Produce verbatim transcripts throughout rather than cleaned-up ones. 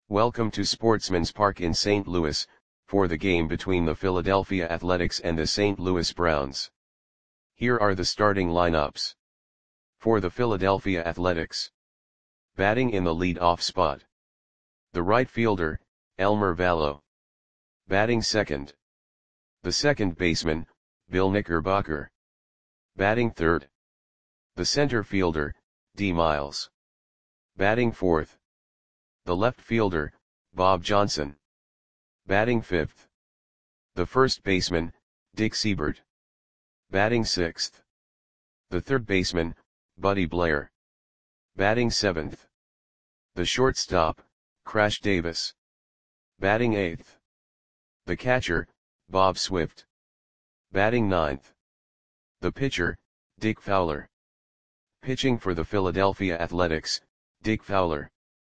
Welcome to Sportsman's Park in Saint Louis, for the game between the Philadelphia Athletics and the Saint Louis Browns. Here are the starting lineups. For the Philadelphia Athletics. Batting in the lead-off spot. The right fielder, Elmer Valo. Batting second. The second baseman, Bill Knickerbocker. Batting third. The center fielder, D. Miles. Batting fourth. The left fielder, Bob Johnson. Batting fifth. The first baseman, Dick Seibert. Batting sixth. The third baseman, Buddy Blair. Batting seventh. The shortstop, Crash Davis. Batting eighth. The catcher, Bob Swift. Batting ninth. The pitcher, Dick Fowler. Pitching for the Philadelphia Athletics, Dick Fowler.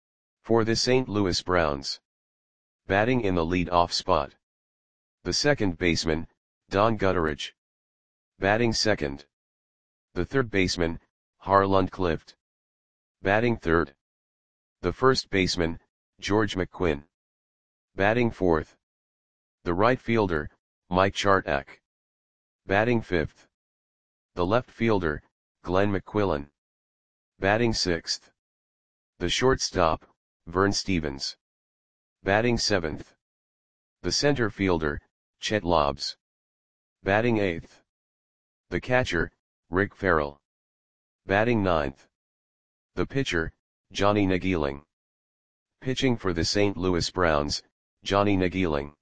For the Saint Louis Browns. Batting in the lead-off spot. The second baseman, Don Gutteridge. Batting second. The third baseman, Harland Clift. Batting third. The first baseman, George McQuinn. Batting fourth. The right fielder, Mike Chartak. Batting fifth. The left fielder, Glenn McQuillan. Batting sixth. The shortstop, Vern Stephens. Batting seventh. The center fielder, Chet Lobbs. Batting eighth. The catcher, Rick Farrell. Batting ninth. The pitcher, Johnny Nageeling. Pitching for the Saint Louis Browns, Johnny Nageeling.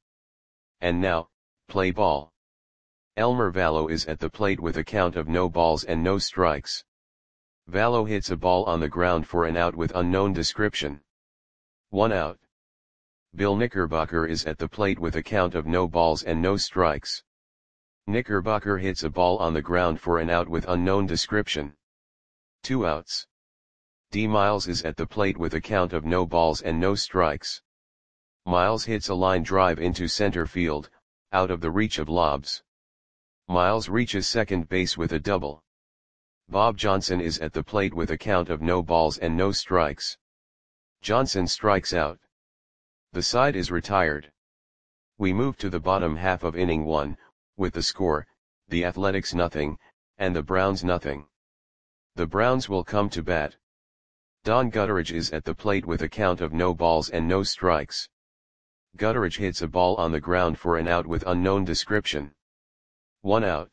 And now, play ball. Elmer Valo is at the plate with a count of no balls and no strikes. Valo hits a ball on the ground for an out with unknown description. One out. Bill Knickerbocker is at the plate with a count of no balls and no strikes. Knickerbocker hits a ball on the ground for an out with unknown description. Two outs. D. Miles is at the plate with a count of no balls and no strikes. Miles hits a line drive into center field, out of the reach of Lobbs. Miles reaches second base with a double. Bob Johnson is at the plate with a count of no balls and no strikes. Johnson strikes out. The side is retired. We move to the bottom half of inning one, with the score, the Athletics nothing, and the Browns nothing. The Browns will come to bat. Don Gutteridge is at the plate with a count of no balls and no strikes. Gutteridge hits a ball on the ground for an out with unknown description. One out.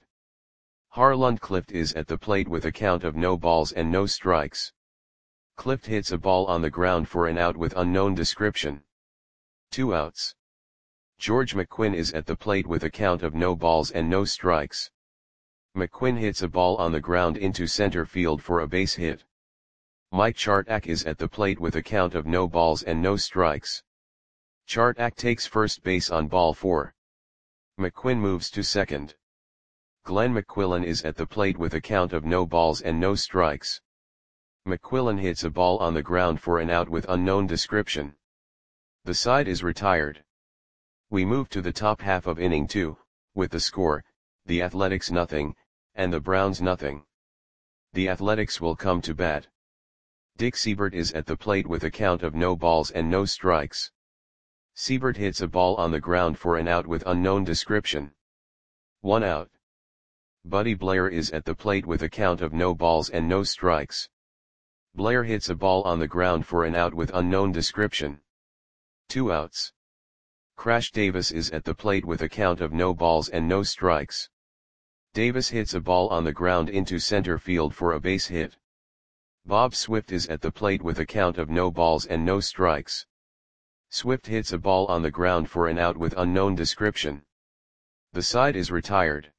Harland Clift is at the plate with a count of no balls and no strikes. Clift hits a ball on the ground for an out with unknown description. Two outs. George McQuinn is at the plate with a count of no balls and no strikes. McQuinn hits a ball on the ground into center field for a base hit. Mike Chartak is at the plate with a count of no balls and no strikes. Chartak takes first base on ball four. McQuinn moves to second. Glenn McQuillan is at the plate with a count of no balls and no strikes. McQuillan hits a ball on the ground for an out with unknown description. The side is retired. We move to the top half of inning two, with the score, the Athletics nothing, and the Browns nothing. The Athletics will come to bat. Dick Seibert is at the plate with a count of no balls and no strikes. Seibert hits a ball on the ground for an out with unknown description. One out. Buddy Blair is at the plate with a count of no balls and no strikes. Blair hits a ball on the ground for an out with unknown description. Two outs. Crash Davis is at the plate with a count of no balls and no strikes. Davis hits a ball on the ground into center field for a base hit. Bob Swift is at the plate with a count of no balls and no strikes. Swift hits a ball on the ground for an out with unknown description. The side is retired.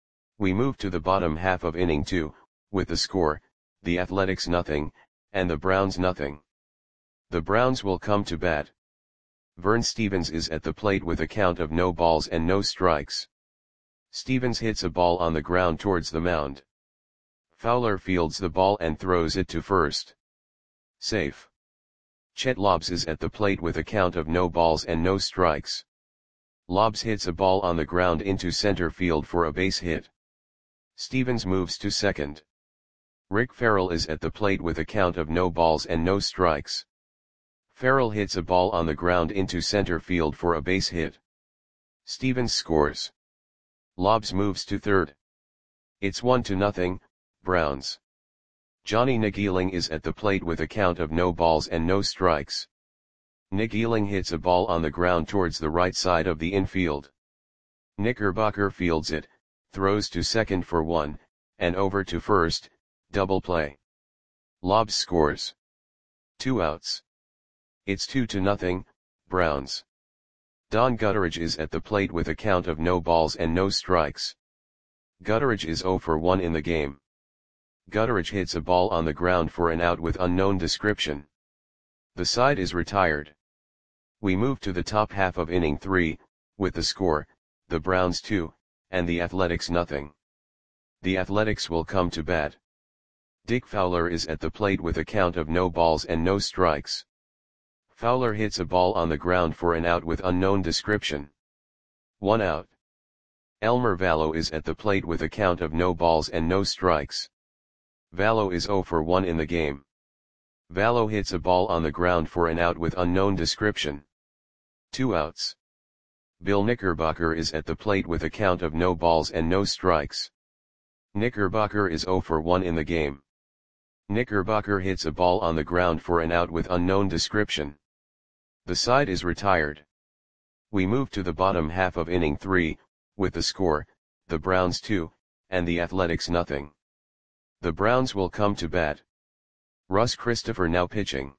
We move to the bottom half of inning two, with the score, the Athletics nothing, and the Browns nothing. The Browns will come to bat. Vern Stephens is at the plate with a count of no balls and no strikes. Stephens hits a ball on the ground towards the mound. Fowler fields the ball and throws it to first. Safe. Chet Lobbs is at the plate with a count of no balls and no strikes. Lobbs hits a ball on the ground into center field for a base hit. Stephens moves to second. Rick Farrell is at the plate with a count of no balls and no strikes. Farrell hits a ball on the ground into center field for a base hit. Stevens scores. Lobbs moves to third. It's one to nothing, Browns. Johnny Nagieling is at the plate with a count of no balls and no strikes. Nagieling hits a ball on the ground towards the right side of the infield. Knickerbocker fields it, throws to second for one, and over to first, double play. Lobbs scores. Two outs. It's two to nothing, Browns. Don Gutteridge is at the plate with a count of no balls and no strikes. Gutteridge is zero for one in the game. Gutteridge hits a ball on the ground for an out with unknown description. The side is retired. We move to the top half of inning three, with the score, the Browns two, and the Athletics nothing. The Athletics will come to bat. Dick Fowler is at the plate with a count of no balls and no strikes. Fowler hits a ball on the ground for an out with unknown description. One out. Elmer Vallow is at the plate with a count of no balls and no strikes. Vallow is zero for one in the game. Vallow hits a ball on the ground for an out with unknown description. Two outs. Bill Knickerbocker is at the plate with a count of no balls and no strikes. Knickerbocker is zero for one in the game. Knickerbocker hits a ball on the ground for an out with unknown description. The side is retired. We move to the bottom half of inning three, with the score, the Browns two, and the Athletics nothing. The Browns will come to bat. Russ Christopher now pitching.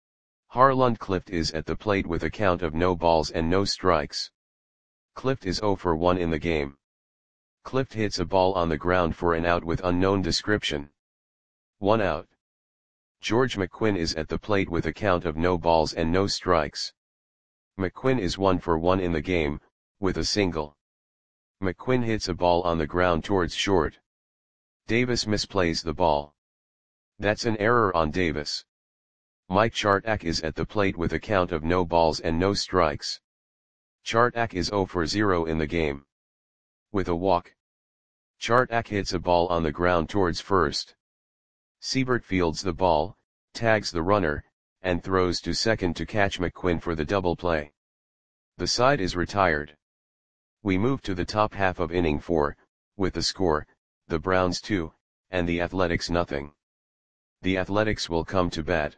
Harland Clift is at the plate with a count of no balls and no strikes. Clift is zero for one in the game. Clift hits a ball on the ground for an out with unknown description. One out. George McQuinn is at the plate with a count of no balls and no strikes. McQuinn is one for one in the game, with a single. McQuinn hits a ball on the ground towards short. Davis misplays the ball. That's an error on Davis. Mike Chartak is at the plate with a count of no balls and no strikes. Chartak is zero for zero in the game. With a walk. Chartak hits a ball on the ground towards first. Siebert fields the ball, tags the runner, and throws to second to catch McQuinn for the double play. The side is retired. We move to the top half of inning four, with the score, the Browns two, and the Athletics nothing. The Athletics will come to bat.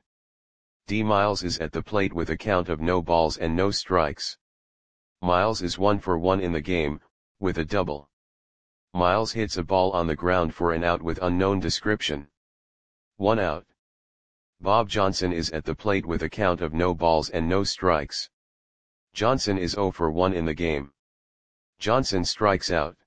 D. Miles is at the plate with a count of no balls and no strikes. Miles is one for one in the game, with a double. Miles hits a ball on the ground for an out with unknown description. One out. Bob Johnson is at the plate with a count of no balls and no strikes. Johnson is zero for one in the game. Johnson strikes out.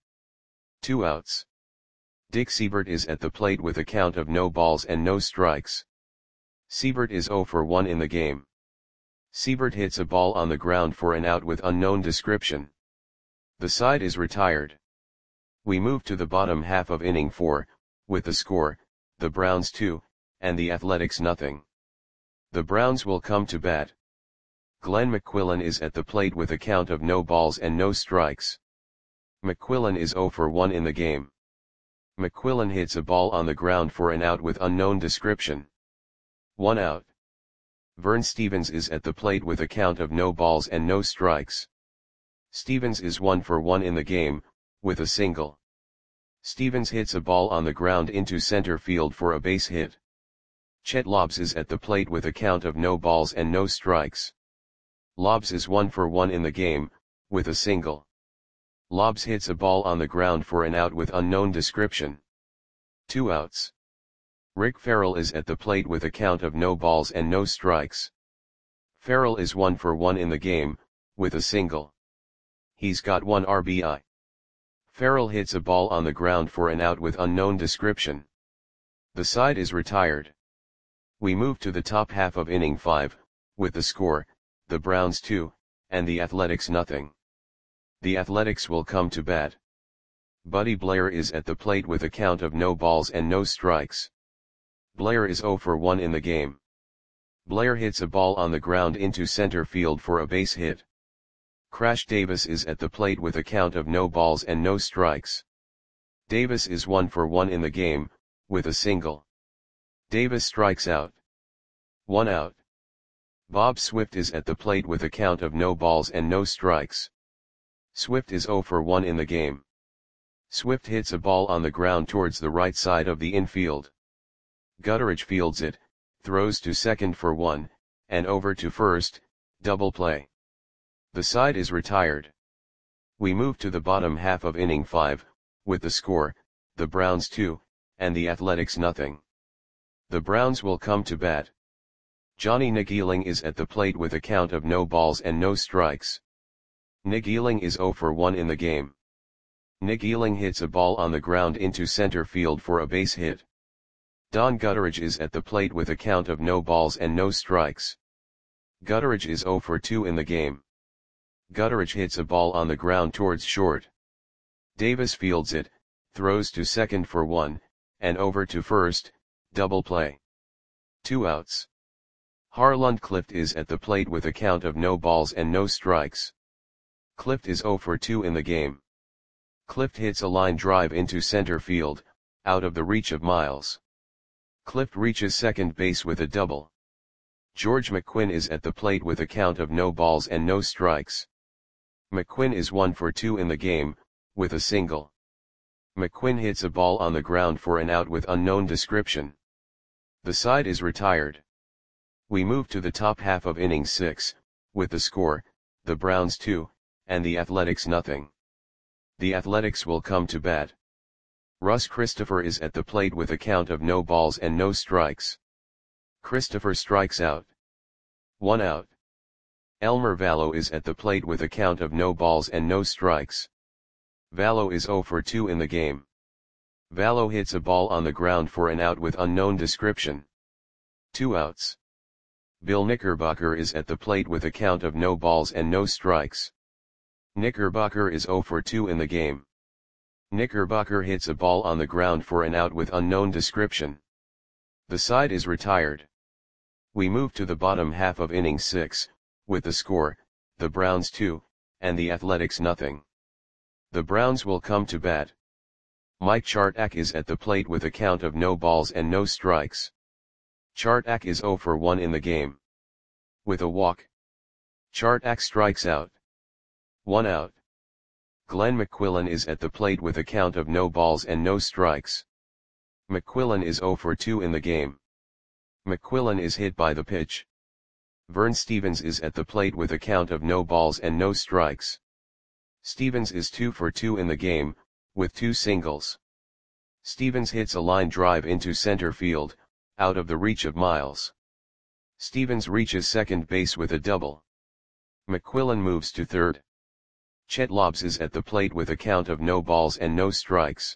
Two outs. Dick Siebert is at the plate with a count of no balls and no strikes. Siebert is zero for one in the game. Siebert hits a ball on the ground for an out with unknown description. The side is retired. We move to the bottom half of inning four, with the score, the Browns two, and the Athletics nothing. The Browns will come to bat. Glenn McQuillan is at the plate with a count of no balls and no strikes. McQuillan is zero for one in the game. McQuillan hits a ball on the ground for an out with unknown description. One out. Vern Stevens is at the plate with a count of no balls and no strikes. Stevens is one for one in the game, with a single. Stevens hits a ball on the ground into center field for a base hit. Chet Lobbs is at the plate with a count of no balls and no strikes. Lobbs is one for one in the game, with a single. Lobbs hits a ball on the ground for an out with unknown description. Two outs. Rick Farrell is at the plate with a count of no balls and no strikes. Farrell is one for one in the game, with a single. He's got one R B I. Farrell hits a ball on the ground for an out with unknown description. The side is retired. We move to the top half of inning five, with the score, the Browns two, and the Athletics nothing. The Athletics will come to bat. Buddy Blair is at the plate with a count of no balls and no strikes. Blair is zero for one in the game. Blair hits a ball on the ground into center field for a base hit. Crash Davis is at the plate with a count of no balls and no strikes. Davis is one for one in the game, with a single. Davis strikes out. One out. Bob Swift is at the plate with a count of no balls and no strikes. Swift is zero for one in the game. Swift hits a ball on the ground towards the right side of the infield. Gutteridge fields it, throws to second for one, and over to first, double play. The side is retired. We move to the bottom half of inning five, with the score, the Browns two, and the Athletics nothing. The Browns will come to bat. Johnny Nagieling is at the plate with a count of no balls and no strikes. Nagieling is zero for one in the game. Nagieling hits a ball on the ground into center field for a base hit. Don Gutteridge is at the plate with a count of no balls and no strikes. Gutteridge is zero for two in the game. Gutteridge hits a ball on the ground towards short. Davis fields it, throws to second for one, and over to first, double play. Two outs. Harland Clift is at the plate with a count of no balls and no strikes. Clift is zero for two in the game. Clift hits a line drive into center field, out of the reach of Miles. Clift reaches second base with a double. George McQuinn is at the plate with a count of no balls and no strikes. McQuinn is one for two in the game, with a single. McQuinn hits a ball on the ground for an out with unknown description. The side is retired. We move to the top half of inning six, with the score, the Browns two, and the Athletics nothing. The Athletics will come to bat. Russ Christopher is at the plate with a count of no balls and no strikes. Christopher strikes out. One out. Elmer Vallow is at the plate with a count of no balls and no strikes. Vallow is zero for two in the game. Vallow hits a ball on the ground for an out with unknown description. Two outs. Bill Knickerbocker is at the plate with a count of no balls and no strikes. Knickerbocker is zero for two in the game. Knickerbocker hits a ball on the ground for an out with unknown description. The side is retired. We move to the bottom half of inning six, with the score, the Browns two, and the Athletics nothing. The Browns will come to bat. Mike Chartak is at the plate with a count of no balls and no strikes. Chartak is zero for one in the game. With a walk. Chartak strikes out. One out. Glenn McQuillan is at the plate with a count of no balls and no strikes. McQuillan is zero for two in the game. McQuillan is hit by the pitch. Vern Stevens is at the plate with a count of no balls and no strikes. Stevens is two for two in the game, with two singles. Stevens hits a line drive into center field, out of the reach of Miles. Stevens reaches second base with a double. McQuillan moves to third. Chet Lobbs is at the plate with a count of no balls and no strikes.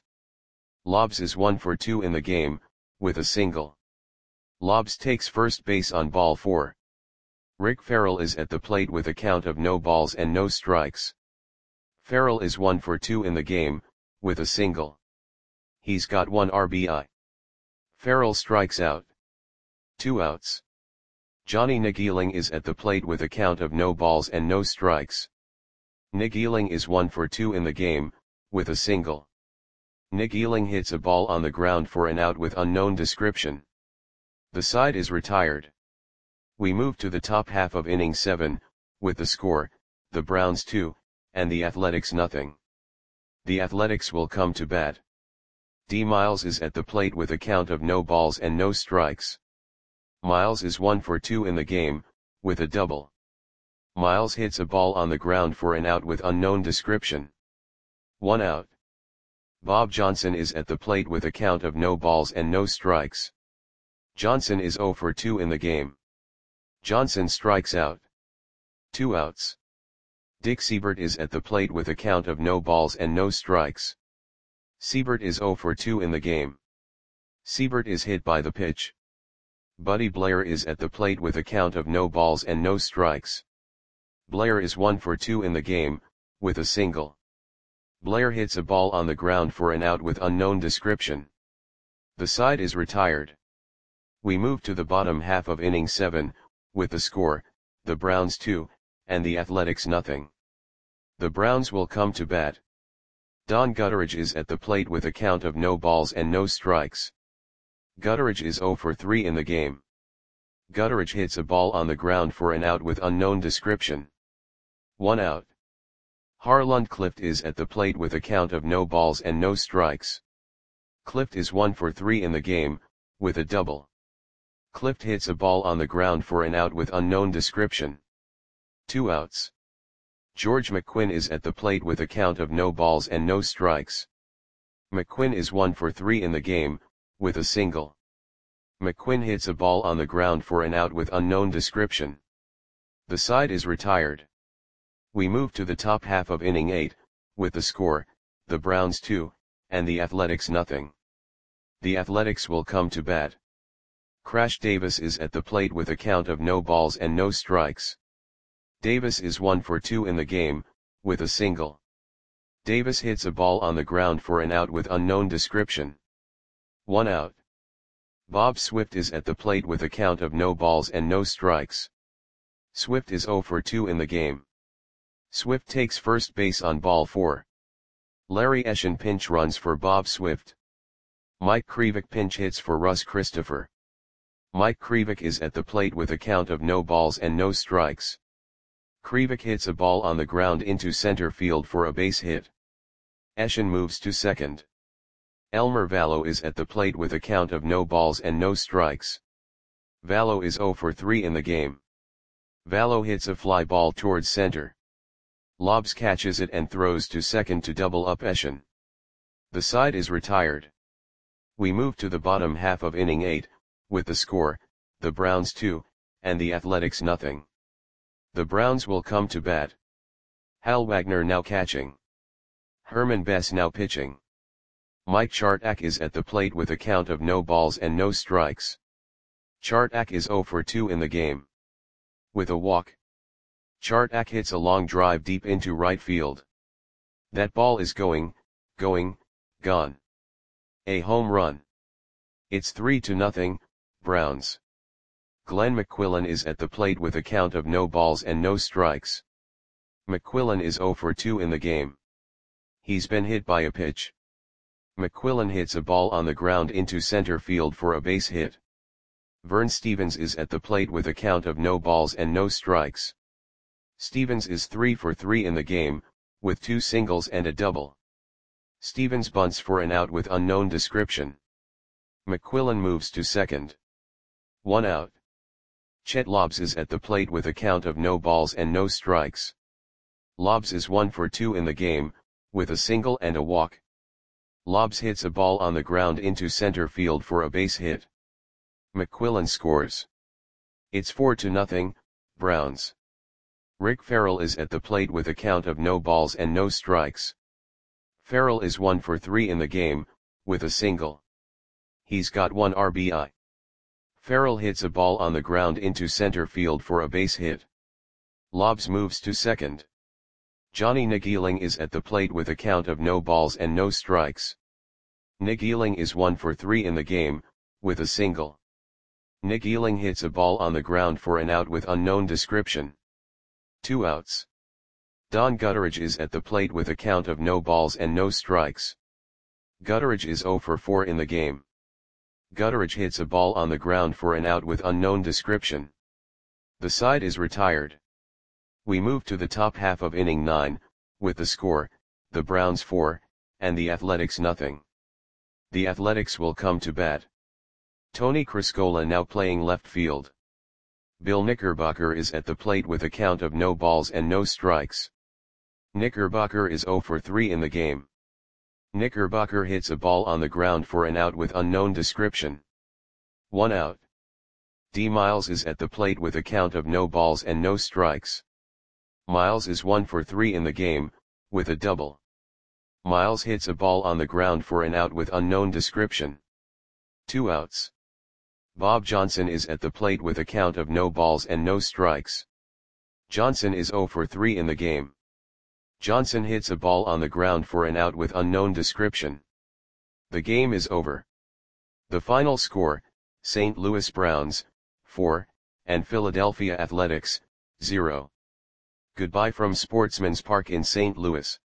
Lobbs is one for two in the game, with a single. Lobbs takes first base on ball four. Rick Farrell is at the plate with a count of no balls and no strikes. Farrell is one for two in the game, with a single. He's got one R B I. Farrell strikes out. Two outs. Johnny Nagieling is at the plate with a count of no balls and no strikes. Nagieling is one for two in the game, with a single. Nagieling hits a ball on the ground for an out with unknown description. The side is retired. We move to the top half of inning seven, with the score, the Browns two, and the Athletics nothing. The Athletics will come to bat. D. Miles is at the plate with a count of no balls and no strikes. Miles is one for two in the game, with a double. Miles hits a ball on the ground for an out with unknown description. One out. Bob Johnson is at the plate with a count of no balls and no strikes. Johnson is zero for two in the game. Johnson strikes out. Two outs. Dick Siebert is at the plate with a count of no balls and no strikes. Siebert is zero for two in the game. Siebert is hit by the pitch. Buddy Blair is at the plate with a count of no balls and no strikes. Blair is one for two in the game, with a single. Blair hits a ball on the ground for an out with unknown description. The side is retired. We move to the bottom half of inning seven, with the score, the Browns two, and the Athletics nothing. The Browns will come to bat. Don Gutteridge is at the plate with a count of no balls and no strikes. Gutteridge is zero for three in the game. Gutteridge hits a ball on the ground for an out with unknown description. One out. Harlund Clift is at the plate with a count of no balls and no strikes. Clift is one for three in the game, with a double. Clift hits a ball on the ground for an out with unknown description. Two outs. George McQuinn is at the plate with a count of no balls and no strikes. McQuinn is one for three in the game, with a single. McQuinn hits a ball on the ground for an out with unknown description. The side is retired. We move to the top half of inning eight, with the score, the Browns two, and the Athletics nothing. The Athletics will come to bat. Crash Davis is at the plate with a count of no balls and no strikes. Davis is one for two in the game, with a single. Davis hits a ball on the ground for an out with unknown description. One out. Bob Swift is at the plate with a count of no balls and no strikes. Swift is zero for two in the game. Swift takes first base on ball four. Larry Eschen pinch runs for Bob Swift. Mike Krivik pinch hits for Russ Christopher. Mike Krivik is at the plate with a count of no balls and no strikes. Krivik hits a ball on the ground into center field for a base hit. Eschen moves to second. Elmer Vallow is at the plate with a count of no balls and no strikes. Vallow is zero for three in the game. Vallow hits a fly ball towards center. Lobbs catches it and throws to second to double up Eschen. The side is retired. We move to the bottom half of inning eight, with the score, the Browns two, and the Athletics nothing. The Browns will come to bat. Hal Wagner now catching. Herman Bess now pitching. Mike Chartak is at the plate with a count of no balls and no strikes. Chartak is zero for two in the game. With a walk. Chartak hits a long drive deep into right field. That ball is going, going, gone. A home run. It's three to nothing, Browns. Glenn McQuillan is at the plate with a count of no balls and no strikes. McQuillan is zero for two in the game. He's been hit by a pitch. McQuillan hits a ball on the ground into center field for a base hit. Vern Stevens is at the plate with a count of no balls and no strikes. Stevens is three for three in the game, with two singles and a double. Stevens bunts for an out with unknown description. McQuillan moves to second. One out. Chet Lobbs is at the plate with a count of no balls and no strikes. Lobbs is one for two in the game, with a single and a walk. Lobbs hits a ball on the ground into center field for a base hit. McQuillan scores. It's four to nothing, Browns. Rick Farrell is at the plate with a count of no balls and no strikes. Farrell is one for three in the game, with a single. He's got one R B I. Farrell hits a ball on the ground into center field for a base hit. Lobbs moves to second. Johnny Nageeling is at the plate with a count of no balls and no strikes. Nageeling is one for three in the game, with a single. Nageeling hits a ball on the ground for an out with unknown description. Two outs. Don Gutteridge is at the plate with a count of no balls and no strikes. Gutteridge is zero for four in the game. Gutteridge hits a ball on the ground for an out with unknown description. The side is retired. We move to the top half of inning nine, with the score, the Browns four, and the Athletics nothing. The Athletics will come to bat. Tony Criscola now playing left field. Bill Knickerbocker is at the plate with a count of no balls and no strikes. Knickerbocker is zero for three in the game. Knickerbocker hits a ball on the ground for an out with unknown description. One out. D. Miles is at the plate with a count of no balls and no strikes. Miles is one for three in the game, with a double. Miles hits a ball on the ground for an out with unknown description. Two outs. Bob Johnson is at the plate with a count of no balls and no strikes. Johnson is zero for three in the game. Johnson hits a ball on the ground for an out with unknown description. The game is over. The final score, Saint Louis Browns, four, and Philadelphia Athletics, zero. Goodbye from Sportsman's Park in Saint Louis.